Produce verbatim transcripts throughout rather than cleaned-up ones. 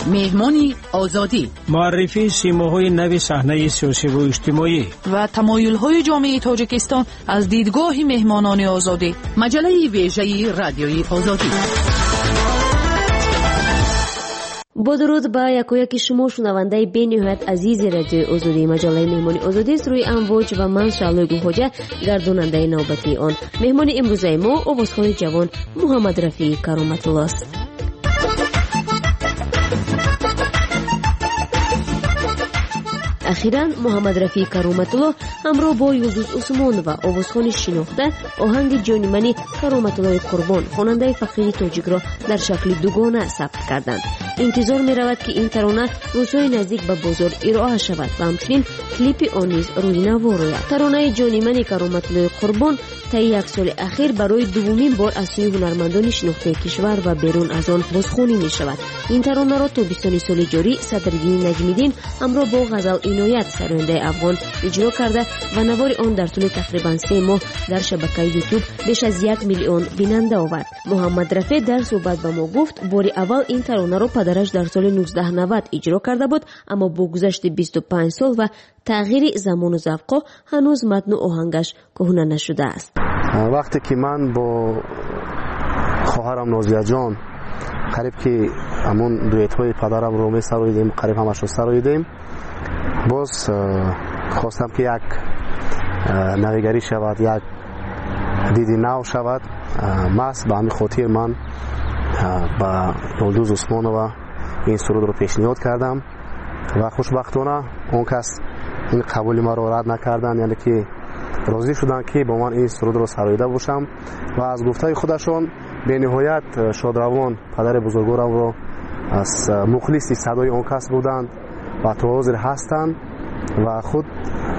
مهمانی آزادی، معرفی سیماهای نو صحنه سیاسی و اجتماعی و تمایل‌های جامعه تاجیکستان از دیدگاه مهمانان آزادی. مجله ویژه رادیوی آزادی. با درود با یکایک شما شنونده بین‌نهایت عزیز رادیو آزادی. مجله مهمانی آزادی است روی امواج و من شعله گوهجه گرداننده نوبتی آن. مهمان امروز ما آوازخوان جوان محمد رفیع کرامت الله است. اخیراً محمد رفیع کرامت الله همراه با یلدوز عثمان و آوازخوان شناخته آهنگ جانی منی کرامت الله قربان خواننده فقیر تاجیک را در شکل دوگانه ثبت کردند. انتظار می رود که این ترانه روزهای نزدیک به بازار ارائه شود و همچنین کلیپ آن نیز روی نوا روید. ترانه جانی منی کرامت الله قربان طی یک سال اخیر برای دومین بار از سوی هنرمندان شناخته کشور و بیرون از آن بازخوانی می شود. این ترانه را تابستان سال جاری صدرالدین نجمی‌دین همراه با غزل عنایت سراینده افغان اجرا کرده و نوار آن در طول تقریبا سه ماه در شبکه یوتیوب بیش از یک میلیون بیننده آورد. محمد رفیع در صحبت با ما گفت بار اول این ترانه را پدرش در سال نوزده نود اجرا کرده بود، اما با گذشت بیست و پنج سال و تغییر زمان و ذوق هنوز متن و آهنگش کهنه نشده است. وقتی که من با خواهرم نازیه جان قریب که همون دویت های پدرم رو می سراییدیم، قریب همش رو سراییدیم، باز خواستم که یک نویگری شود، یک دیدی نو شود. ماست به همین خاطر من با یلدوز عثمان و این سرود رو پیشنهاد کردم و خوشبختانه اون کس این قبول ما رو رد نکردن، یعنی که راضی شدن که با من این سرود رو سراییده باشم و از گفته خودشون به نهایت شادروان پدر بزرگوارم رو از مخلصی صدای اون کس بودند و تا حاضر هستند و خود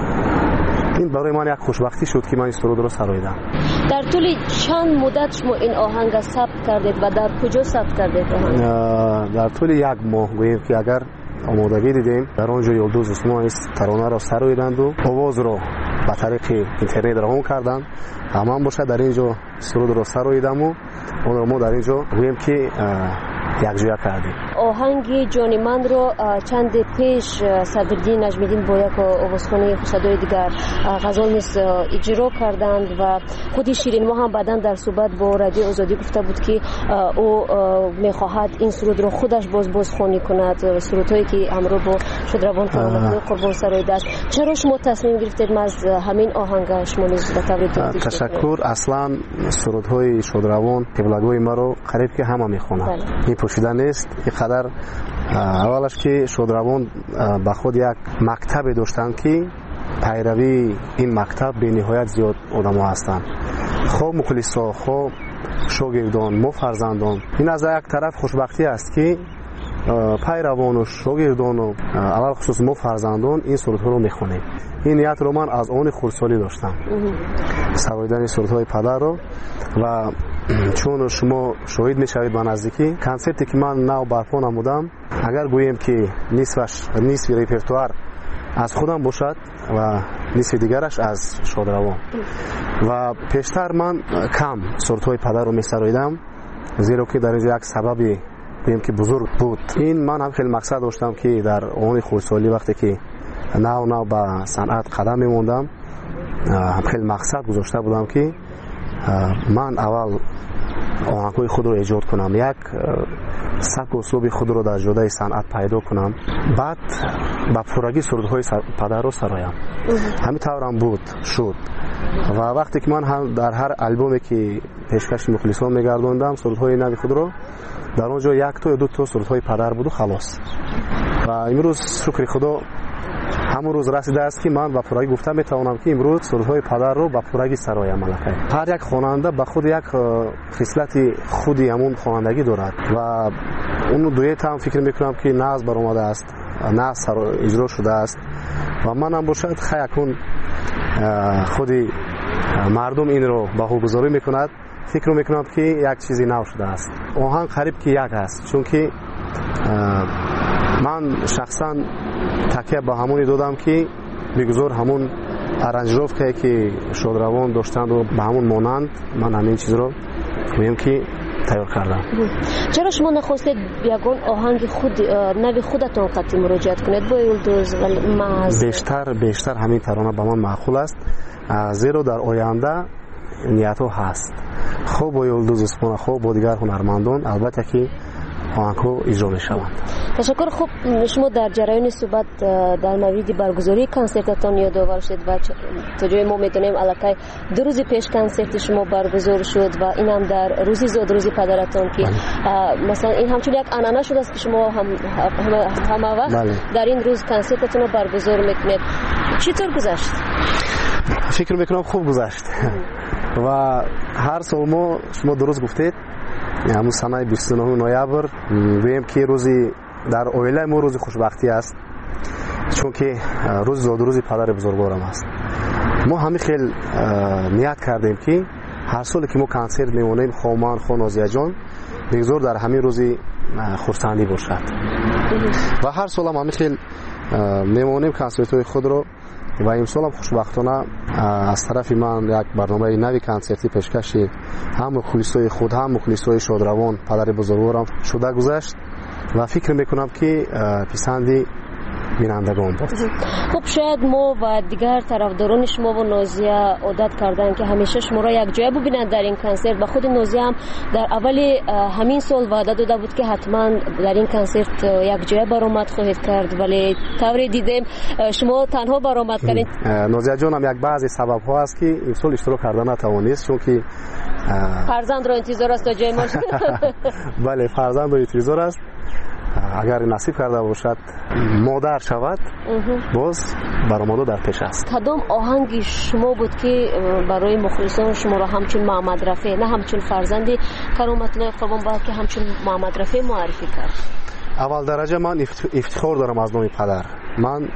این برای من یک خوشبختی شد که من این سرود رو سراییدم. در طول چند مدت شما این آهنگ ثبت کردید و در کجا ثبت کردید آهنگ؟ در طول یک ماه گوییم که اگر آمادگی دیدیم در آنجا یلدوز عثمان ترانه را سراییدند و آواز را به طریق اینترنت روان کردند. همان باشه در اینجا سرود را سراییدم و اون را ما در اینجا گوییم که یک جویا کردیم. آهنگ جانی من رو چند پیش صدرالدین نجمی‌دین با یک آوازخوانی صدای دیگر غزل نیست اجرا کردند و خودی شیرین ما هم بعداً در صحبت با رادیو آزادی گفته بود که او میخواهد این سرود رو خودش باز بازخوانی کند، سرودهایی که همراه با شادروان قربان سراییده است. چرا شما تصمیم گرفتید ما از همین آهنگ شما نیز به طور دیگه؟ تشکر. اصلا سرودهای شادروان قبلگوی ما رو قریب که همه میخونند، این پوشیده نیست. اینقدر اولش که شادروان با خود یک مکتب داشتند که پیروی این مکتب به نهایت زیاد آدم ها هستند، خواه مخلصا خواه شاگردان ما فرزندان. این از یک طرف خوشبختی است که پیروان و شاگردان و اول خصوص ما فرزندان این سرودها رو میخونیم. این نیت رو من از آن خردسالی داشتم، سراییدن سرودهای پدر رو، و چون شما شاهد میشوید به نزدیکی کنسپتی که من نو برپا نمودم، اگر گوییم که نصفش نصف ریپرتوار از خودم باشد و نصف دیگرش از شادروان، و پیشتر من کم سرودهای پدر رو میسراییدم زیرا که در اینجا یک سببی گوییم که بزرگ بود. این من هم خیلی مقصد داشتم که در آن خردسالی وقتی که نو نو به صنعت قدم میموندم هم خیلی مقصد گذاشته بودم که من اول آهنگ‌های خود رو ایجاد کنم، یک سبک و اسلوب خود رو در جوده صنعت پیدا کنم، بعد با پورگی سرودهای پدر رو سرایم. همین طورم بود شد و وقتی که من هم در هر البومی که پیشکش مخلصان میگردوندم سرودهای نوی خود رو، در اونجا یک تا یا دو تا سرودهای پدر بود و خلاص. و امروز شکر خدا همون روز رسیده است که من با پورگی گفتم میتوانم که امروز سرودهای پدر رو با پورگی سرایم. ملکه هر یک خواننده به خود یک خصلت خودی همون خوانندگی دارد و اون دویت هم فکر میکنم که ناز برآمده است، ناز اجرا شده است و من هم باشد خیلی خودی مردم این رو بهوگذاری میکند، فکر میکنم که یک چیزی نو شده است. آهنگ قریب که یک است، چون که من شخصا تکیه با همونی دادم که بگذار همون ارنجروف که شادروان داشتند و به همون مانند من همین چیز رو میگم که تیار کردم. چرا شما نخواستید یگان آهنگ خود نوی خودتون قطعی مراجعت کنید با یلدوز و محض؟ بیشتر بیشتر همین ترانه به من معقول است، زیرا در آینده نیت ها هست خوب با یلدوز اسپونا خوب با دیگر هنرمندان البته که آهنگ‌ها اجرا می‌شوند. تشکر. خوب شما در جریان صحبت در مورد برگزاری کنسرتتان یادآور شد و تا جای ما می‌تونیم الکی دو روز پیش کنسرت شما برگزار شد و این هم در روزی زاد روزی پدرتان که مثلا این همچون یک عنعنه شده است که شما هم همه وقت بله. در این روز کنسرتتون رو برگزار می‌کنید. چطور گذشت؟ فکر می‌کنم خوب گذشت و هر سال ما شما درست گفتید همون سنه بیست و نه نوامبر ویم که روزی در اویله ما روز خوشبختی است، چون که روز زاد روزی پدر بزرگوارم است. ما همین خیلی نیت کردیم که هر سال که ما کنسرت میمونیم خوامان خو نازیه جان بگذار در همین روزی خورسندی باشد و هر سال هم همین خیلی میمونیم کنسرت های خود رو و امسال هم خوشبختانه از طرف من یک برنامه نوی کنسرتی پیشکشی هم مخلصای خود هم مخلصای شادروان پدر بزرگوارم شده گذشت و فکر میکنم که پسندی بینندگان بود. خب شاید ما و دیگر طرفداران شما و نازیه عادت کردن که همیشه شما را یک جای ببینند در این کنسرت و خود نازیه هم در اول همین سال وعده داده بود که حتما در این کنسرت یک جای برآمد خواهید کرد، ولی طوری دیدیم شما تنها برآمد کردید. نازیه جان هم یک بعضی سبب ها است که این سال اشتراک کردن نتوانست، چون که فرزند را انتظار است تا جای ما. بله فرزند را انتظار است، اگر نصیب کرده باشد مادر شود باز برآمده در پیش است. کدام آهنگ شما بود که برای مخلصان شما را همچون محمد رفیع نه همچون فرزندی کرامت الله قربان بلکه همچون محمد رفیع معرفی کرد؟ اول درجه من افتخار دارم از نام پدر. من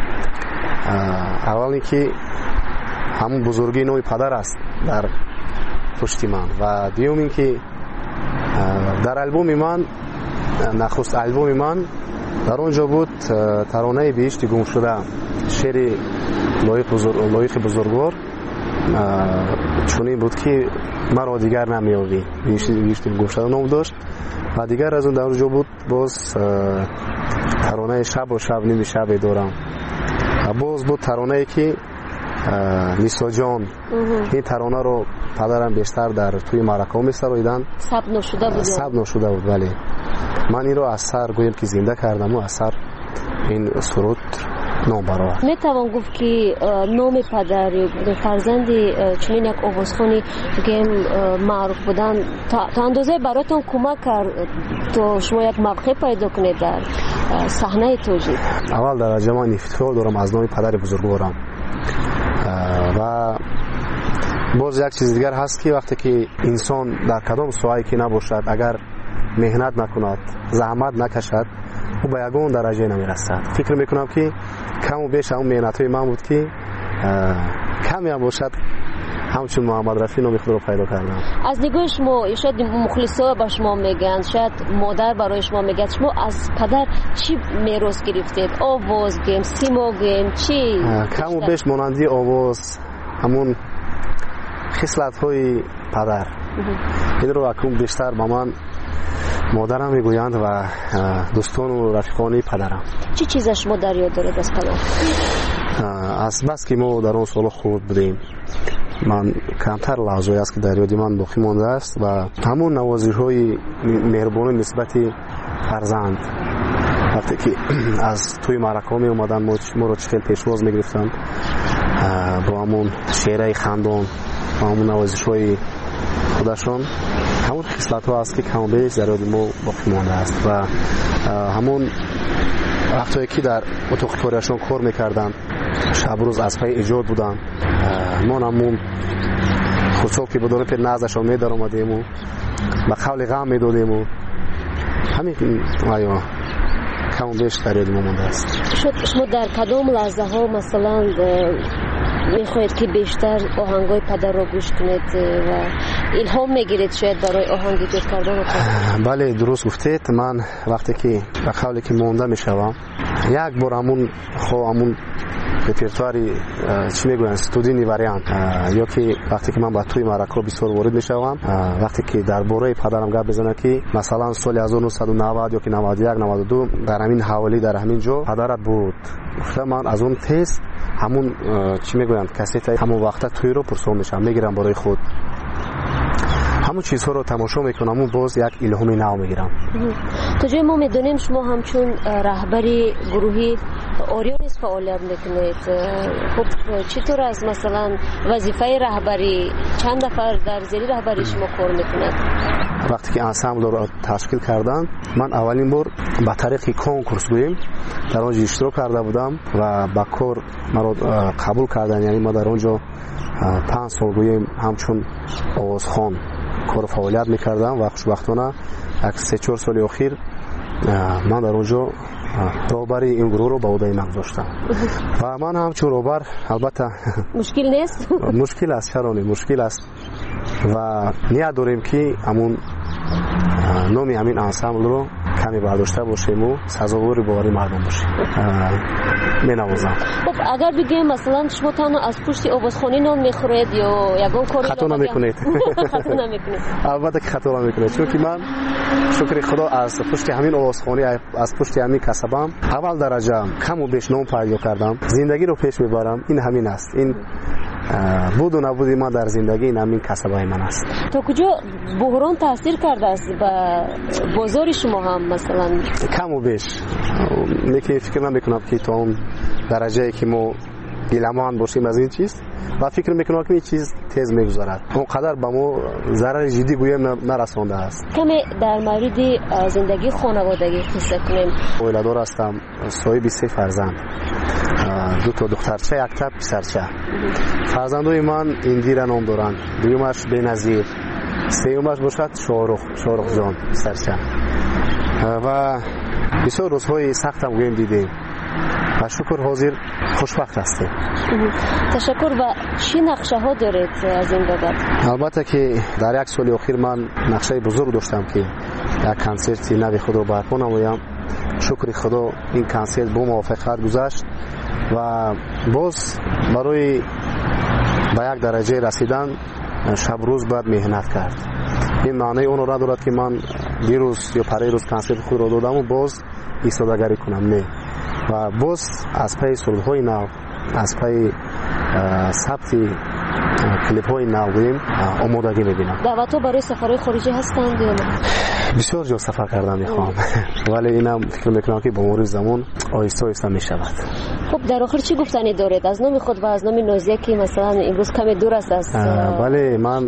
اول اینکه همون بزرگی نام پدر است در پشت من و دیوم اینکه در البوم من نخست البوم من در اونجا بود ترانه بهشت گم شده شعر لایق بزرگ لایق بزرگوار چونین بود که مرا دیگر نمیابی بهشت گم شده نام داشت و دیگر از اون در اونجا بود باز ترانه شب و شب نمی شب دارم و باز بود ترانه که نیسا جان. این ترانه رو پدرم بیشتر در توی معرکه می سرایدن ثبت نشده بود ثبت نشده بود ولی من این رو از سر گویم که زنده کردم و از سر این سرود نام برآورد. می توان گفت که نام پدر فرزند چنین یک آوازخوانی گیم معروف بودن تا اندازه براتون کمک کرد تو شما یک موقع پیدا کنید در صحنه توجیه؟ اول درجه من افتخار دارم از نام پدر بزرگوارم و باز یک چیز دیگر هست که وقتی که انسان در کدام ساحه‌ای که نباشد اگر مهنت نکند زحمت نکشد او به یگان درجه نمیرسد. فکر میکنم که کم و بیش اون مهنت های من بود که کمی هم باشد همچون محمد رفیع نام خود رو پیدا کردم. از نگاه شما شاید مخلصا به شما میگن شاید مادر برای شما میگه شما از پدر چی میراث گرفتید؟ آواز گیم سیما گیم چی؟ کم و بیش مانندی آواز همون خصلت های پدر این رو اکنون بیشتر با من مادرم میگویند و دوستان و رفیقانی پدرم. چی چیز شما در یاد دارید از پدر؟ از بس که ما در اون سال خورد بودیم من کمتر لحظه‌ای است که در یاد من باقی مانده است و همون نوازش‌های مهربانی نسبت فرزند وقتی که از توی معرکه می اومدن ما رو چخیل پیشواز میگرفتن با همون شعرهای خندان با همون نوازش‌های خودشان همون خصلت ها است که کم و بیش در یاد ما باقی مانده است و همون وقتی که در اتاق کاریشان کار میکردن شب روز از پای ایجاد بودن ما همون خصوص که بدون پر نازشان میدار آمدیم و به قول غم میدادیم و همین آیا کم و بیش در یاد ما مانده است. شما در کدام لحظه ها مثلا میخواید که بیشتر آهنگای پدر رو گوش کنید و الهام میگیرید شاید برای آهنگ ایجاد کردن؟ بله درست گفتید. من وقتی که به قولی که مونده میشوم یک بار همون خو همون رپرتواری چی میگوین استودیوی وریانت یا که وقتی که من با توی معرکه بسیار وارد میشوم وقتی که درباره پدرم گپ بزنه که مثلا سال هزار و نهصد و نود یا که نود و یک نود و دو در همین حوالی در همین جا پدرت بود گفته من از اون تست همون چی میگوین کاست همون وقت توی رو پرسون میشم میگیرم برای خود همون چیزها رو تماشا میکنم و باز یک الهامی نو میگیرم. تا جای ما میدونیم شما همچون رهبری گروهی اوریونیس فعالیت میکنید. خب چطور از مثلا وظیفه رهبری چند نفر در زیر رهبری شما کار میکنند؟ وقتی که انسامبل رو تشکیل کردن من اولین بار با طریق کنکورس گوییم در اونجا اشتراک کرده بودم و با کار مرا قبول کردن. یعنی ما در اونجا پنج سال گوییم همچون آوازخوان کار فعالیت میکردم و خوشبختانه یک سه چهار سال اخیر من در اونجا رهبری این گروه رو به عهده من گذاشتم و من همچون رهبر البته مشکل نیست. مشکل است، چرا نه مشکل است و نیت داریم که همون نام همین انسامبل رو کمی برداشته باشیم و سزاوار باوری مردم باشیم. می نوازم. خب اگر بگیم مثلا شما تنها از پشت آوازخوانی نان میخورید یا یگان کاری خطا نمیکنید؟ خطا نمیکنید. البته که خطا نمیکنید چون که من شکر خدا از پشت همین آوازخوانی از پشت همین کسبم اول درجه کم و بیش نام پیدا کردم، زندگی رو پیش میبرم. این همین است. این بود و نبودی ما در زندگی این همین کسبای من است. تا کجا بحران تاثیر کرده است به بازار شما هم مثلا؟ کم و بیش میگه فکر نمیکنم که تا اون درجه که ما گیلمان باشیم از این چیز و فکر میکنم که این چیز تیز میگذرد اونقدر به ما ضرر جدی گویم نرسانده است. کمی در مورد زندگی خانوادگی قصه کنیم. اولادار هستم، صاحب سه فرزند، دو تا دخترچه یک تا پسرچه. فرزندای من اندیره نام دارند، دویمش بنظیر، سومش باشد شاهرخ شاهرخ جان پسرچه و بسیار روزهای سختم گویم دیدیم و شکر حاضر خوشبخت هستیم. تشکر. و چی نقشه ها دارید از این بابت؟ البته که در یک سال اخیر من نقشه بزرگ داشتم که یک کنسرت نوی خود رو برپا نمایم. شکر خدا این کنسرت با موفقیت گذشت و باز برای به یک درجه رسیدن شب روز باید مهنت کرد. این معنی اون را دارد که من دیروز یا پری روز کنسرت خود را دادم و باز ایستادگری کنم نه و باز از پی سرودهای نو از پی ثبت کلیپ های نو آمادگی میبینم. دعوت ها برای سفرهای خارجی هستند یا نه؟ بسیار جا سفر کردم میخوام ولی اینم فکر میکنم که با مرور زمان آهسته آهسته میشود. خب در آخر چی گفتنی دارید از نام خود و از نام نازیه که مثلا امروز کمی دور است از بله من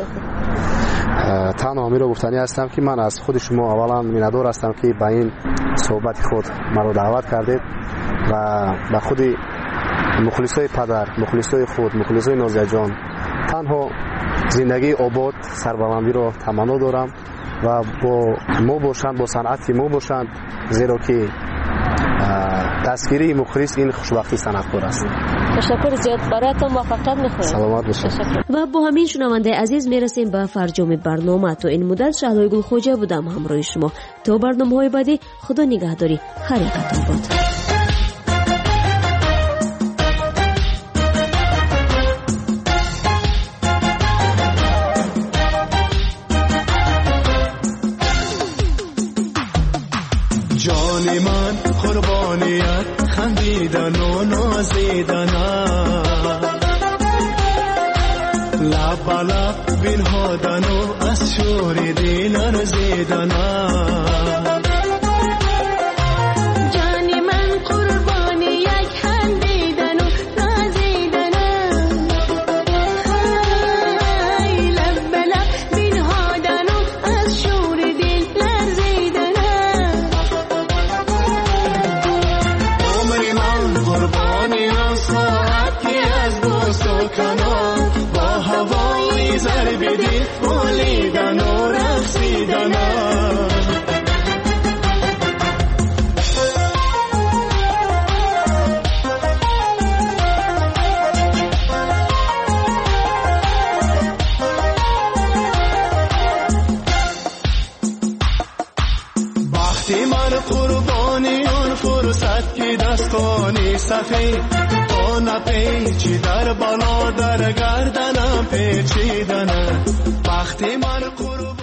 تنها همین رو گفتنی هستم که من از خود شما اولا میندور هستم که به این صحبت خود مرا دعوت کردید و به خود مخلصای پدر، مخلصای خود، مخلصای نازیه جان تنها زندگی آباد سربلندی رو تمنا دارم و با ما باشند، با صنعت ما باشند، زیرا که تصویری مخلص این خوشبختی صنعتکار است. تشکر زیاد. برایتان موفقیت می‌خوایم. سلامت باشید. و با همین شنونده عزیز میرسیم به فرجام برنامه. تو این مدت شهلای گلخوجه بودم همراه شما. تا برنامه‌های بعدی خدا نگهداری. خیرتون باد. جان من قربانیت خندیدن و نازیدن لب لب بنهادن و از شور دل ارزیدن جان من قربانی یک خندیدن و نازیدن های لب لب بنهادن و از شور دل لرزیدن با هوای زربدی بولیدن و رقصیدن وقتی من قربانی اون فرصت که دستانی سفید تو نپیچی در بالا در گردنم پیچیدنه وقتی من قربانی